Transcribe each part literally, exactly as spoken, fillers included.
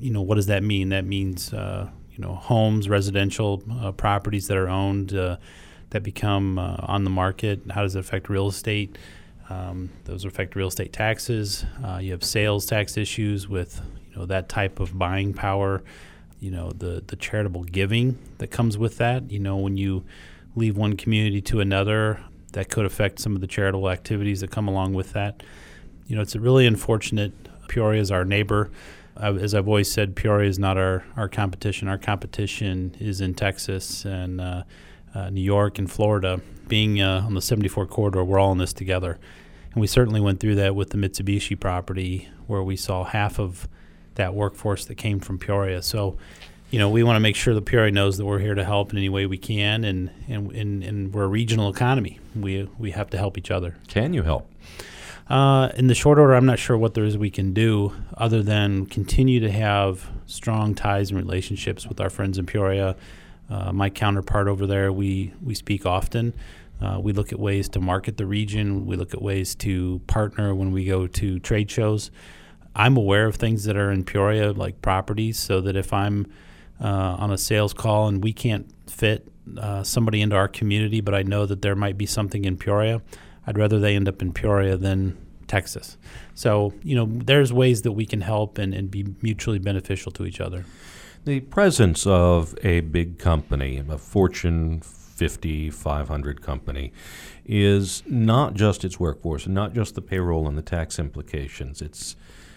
you know, what does that mean? That means, uh, you know, homes, residential uh, properties that are owned uh, that become uh, on the market. How does it affect real estate? Um, those affect real estate taxes. Uh, you have sales tax issues with, you know, that type of buying power. You know, the, the charitable giving that comes with that. You know, when you leave one community to another, that could affect some of the charitable activities that come along with that. You know, it's a really unfortunate. Peoria is our neighbor. Uh, as I've always said, Peoria is not our, our competition. Our competition is in Texas and uh, uh, New York and Florida. Being uh, on the seventy-four corridor, we're all in this together. And we certainly went through that with the Mitsubishi property, where we saw half of that workforce that came from Peoria. So, you know, we want to make sure that Peoria knows that we're here to help in any way we can, and and, and, and we're a regional economy. We we have to help each other. Can you help? Uh, in the short order, I'm not sure what there is we can do other than continue to have strong ties and relationships with our friends in Peoria. Uh, my counterpart over there, we, we speak often. Uh, we look at ways to market the region. We look at ways to partner when we go to trade shows. I'm aware of things that are in Peoria, like properties, so that if I'm uh, on a sales call and we can't fit uh, somebody into our community, but I know that there might be something in Peoria, I'd rather they end up in Peoria than Texas. So, you know, there's ways that we can help and, and be mutually beneficial to each other. The presence of a big company, a Fortune fifty, five hundred company, is not just its workforce, not just the payroll and the tax implications. It's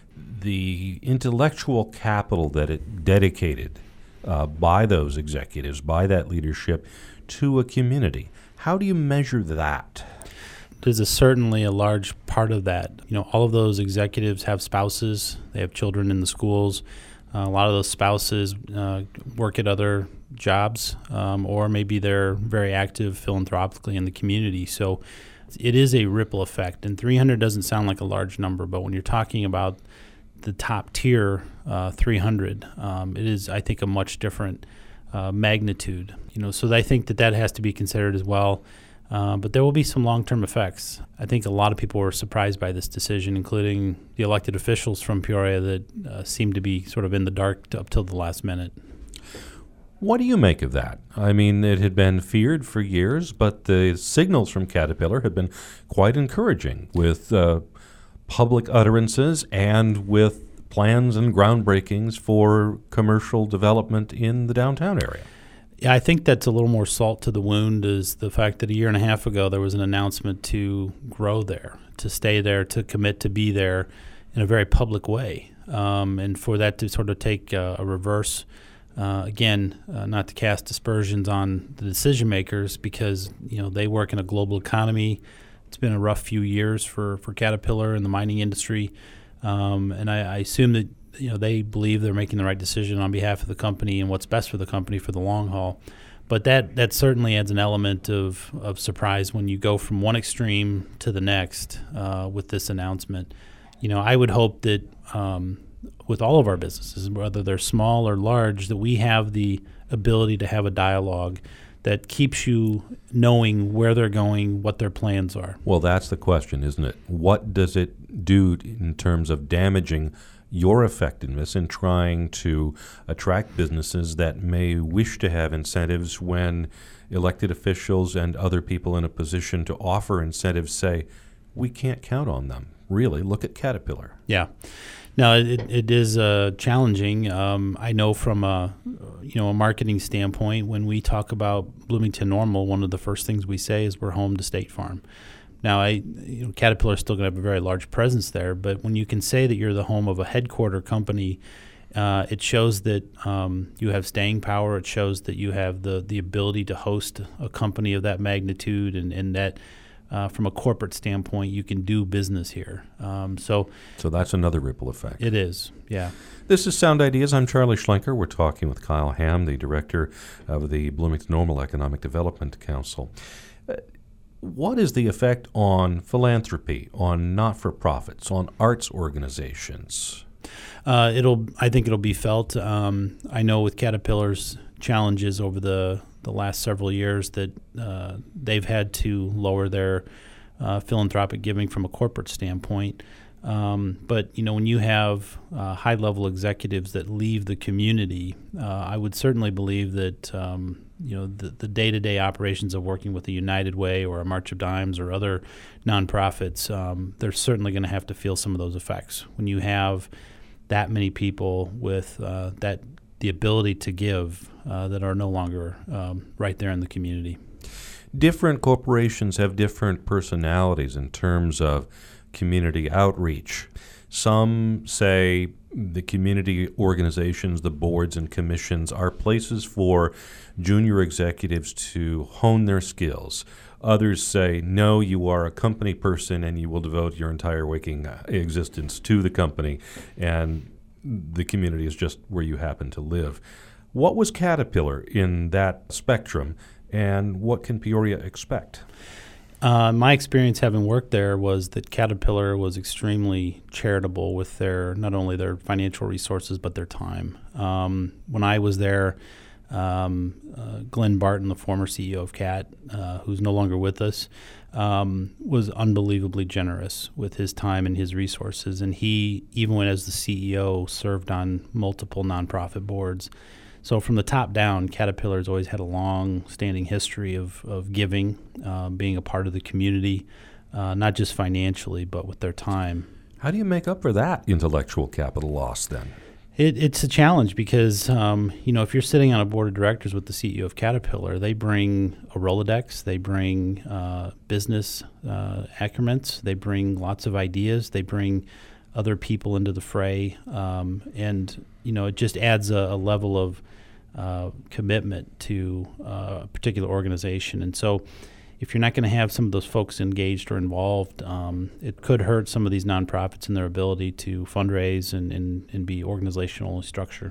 the intellectual capital that it dedicated uh, by those executives, by that leadership, to a community. How do you measure that? There's a, certainly a large part of that. You know, all of those executives have spouses. They have children in the schools. Uh, a lot of those spouses uh, work at other jobs, um, or maybe they're very active philanthropically in the community. So it is a ripple effect. And three hundred doesn't sound like a large number, but when you're talking about the top tier uh, three hundred, um, it is, I think, a much different uh, magnitude. You know, so I think that that has to be considered as well. Uh, but there will be some long-term effects. I think a lot of people were surprised by this decision, including the elected officials from Peoria that uh, seem to be sort of in the dark t- up till the last minute. What do you make of that? I mean, it had been feared for years, but the signals from Caterpillar had been quite encouraging, with uh, public utterances and with plans and groundbreakings for commercial development in the downtown area. Yeah, I think that's a little more salt to the wound, is the fact that a year and a half ago there was an announcement to grow there, to stay there, to commit to be there in a very public way. Um, and for that to sort of take uh, a reverse, uh, again, uh, not to cast aspersions on the decision makers, because, you know, they work in a global economy. It's been a rough few years for, for Caterpillar and the mining industry. Um, and I, I assume that, you know, they believe they're making the right decision on behalf of the company and what's best for the company for the long haul. But that, that certainly adds an element of, of surprise when you go from one extreme to the next uh, with this announcement. You know, I would hope that um, with all of our businesses, whether they're small or large, that we have the ability to have a dialogue that keeps you knowing where they're going, what their plans are. Well, that's the question, isn't it? What does it do in terms of damaging your effectiveness in trying to attract businesses that may wish to have incentives when elected officials and other people in a position to offer incentives say, we can't count on them? Really, look at Caterpillar. Yeah. No, it, it is uh, challenging. Um, I know from a, you know, a marketing standpoint, when we talk about Bloomington Normal, one of the first things we say is we're home to State Farm. Now, I, you know, Caterpillar is still going to have a very large presence there, but when you can say that you're the home of a headquarter company, uh, it shows that um, you have staying power. It shows that you have the, the ability to host a company of that magnitude, and, and that uh, from a corporate standpoint, you can do business here. Um, so, so that's another ripple effect. It is, yeah. This is Sound Ideas. I'm Charlie Schlenker. We're talking with Kyle Ham, the director of the Bloomington Normal Economic Development Council. Uh, What is the effect on philanthropy, on not-for-profits, on arts organizations? Uh, it'll, I think it'll be felt. Um, I know with Caterpillar's challenges over the, the last several years that uh, they've had to lower their uh, philanthropic giving from a corporate standpoint. Um, but, you know, when you have uh, high-level executives that leave the community, uh, I would certainly believe that, um, you know, the, the day-to-day operations of working with a United Way or a March of Dimes or other nonprofits, um, they're certainly going to have to feel some of those effects. When you have that many people with uh, that the ability to give uh, that are no longer um, right there in the community. Different corporations have different personalities in terms of community outreach. Some say the community organizations, the boards and commissions are places for junior executives to hone their skills. Others say, no, you are a company person and you will devote your entire waking existence to the company, and the community is just where you happen to live. What was Caterpillar in that spectrum, and what can Peoria expect? Uh, my experience having worked there was that Caterpillar was extremely charitable with their not only their financial resources but their time. Um, when I was there, um, uh, Glenn Barton, the former C E O of Cat, uh, who's no longer with us, um, was unbelievably generous with his time and his resources. And he, even when as the C E O, served on multiple nonprofit boards. So from the top down, Caterpillar has always had a long-standing history of, of giving, uh, being a part of the community, uh, not just financially, but with their time. How do you make up for that intellectual capital loss then? It, it's a challenge because, um, you know, if you're sitting on a board of directors with the C E O of Caterpillar, they bring a Rolodex, they bring uh, business uh, accoutrements, they bring lots of ideas, they bring other people into the fray, um, and, you know, it just adds a, a level of Uh, commitment to uh, a particular organization. And so if you're not going to have some of those folks engaged or involved, um, it could hurt some of these nonprofits in their ability to fundraise and, and, and be organizational structure.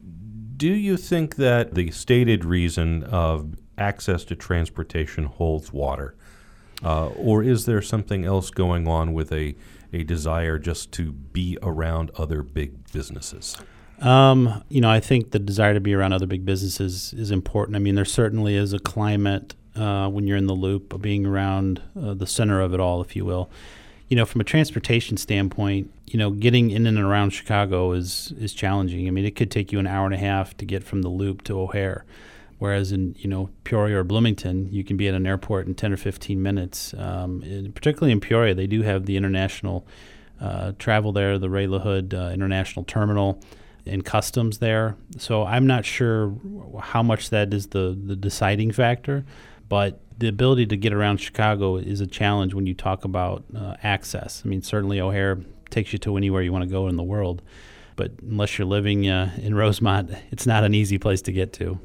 Do you think that the stated reason of access to transportation holds water? Uh, or is there something else going on with a, a desire just to be around other big businesses? Um, you know, I think the desire to be around other big businesses is important. I mean, there certainly is a climate uh, when you're in the loop of being around uh, the center of it all, if you will. You know, from a transportation standpoint, you know, getting in and around Chicago is is challenging. I mean, it could take you an hour and a half to get from the loop to O'Hare, whereas in, you know, Peoria or Bloomington, you can be at an airport in ten or fifteen minutes. Um, and particularly in Peoria, they do have the international uh, travel there, the Ray LaHood uh, International Terminal, and customs there. So I'm not sure how much that is the, the deciding factor, but the ability to get around Chicago is a challenge when you talk about uh, access. I mean, certainly O'Hare takes you to anywhere you want to go in the world, but unless you're living uh, in Rosemont, it's not an easy place to get to.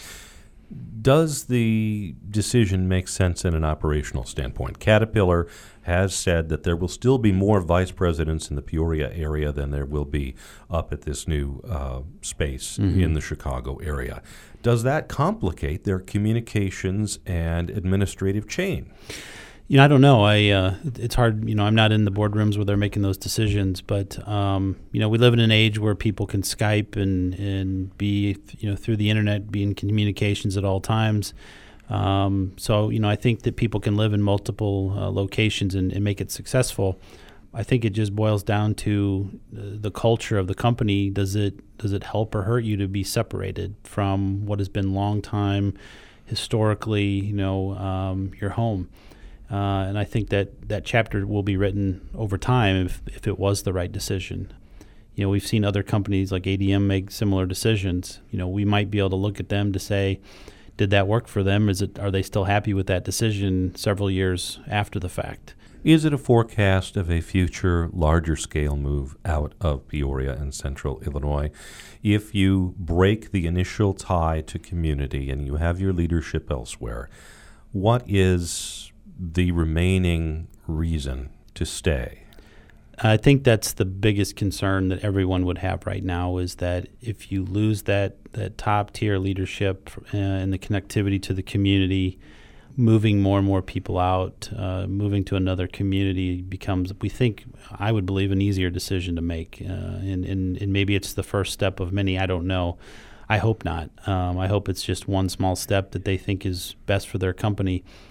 Does the decision make sense in an operational standpoint? Caterpillar has said that there will still be more vice presidents in the Peoria area than there will be up at this new uh, space mm-hmm. in the Chicago area. Does that complicate their communications and administrative chain? You know, I don't know. I uh, it's hard. You know, I'm not in the boardrooms where they're making those decisions. But um, you know, we live in an age where people can Skype and and be you know through the internet, be in communications at all times. Um, so you know, I think that people can live in multiple uh, locations and, and make it successful. I think it just boils down to the culture of the company. Does it does it help or hurt you to be separated from what has been long time, historically, you know, um, your home? Uh, and I think that that chapter will be written over time if, if it was the right decision. You know, we've seen other companies like A D M make similar decisions. You know, we might be able to look at them to say, did that work for them? Is it, are they still happy with that decision several years after the fact? Is it a forecast of a future larger scale move out of Peoria and central Illinois? If you break the initial tie to community and you have your leadership elsewhere, what is the remaining reason to stay? I think that's the biggest concern that everyone would have right now, is that if you lose that, that top-tier leadership uh, and the connectivity to the community, moving more and more people out, uh, moving to another community becomes, we think, I would believe, an easier decision to make. Uh, and, and, and maybe it's the first step of many, I don't know. I hope not. Um, I hope it's just one small step that they think is best for their company.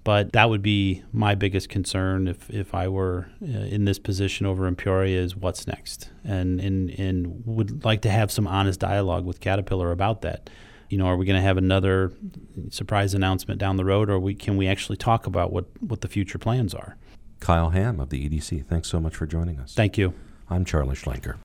But that would be my biggest concern if, if I were uh, in this position over in Peoria, is what's next. And, and, and would like to have some honest dialogue with Caterpillar about that. You know, are we going to have another surprise announcement down the road, or we, can we actually talk about what, what the future plans are? Kyle Hamm of the E D C, thanks so much for joining us. Thank you. I'm Charlie Schlenker.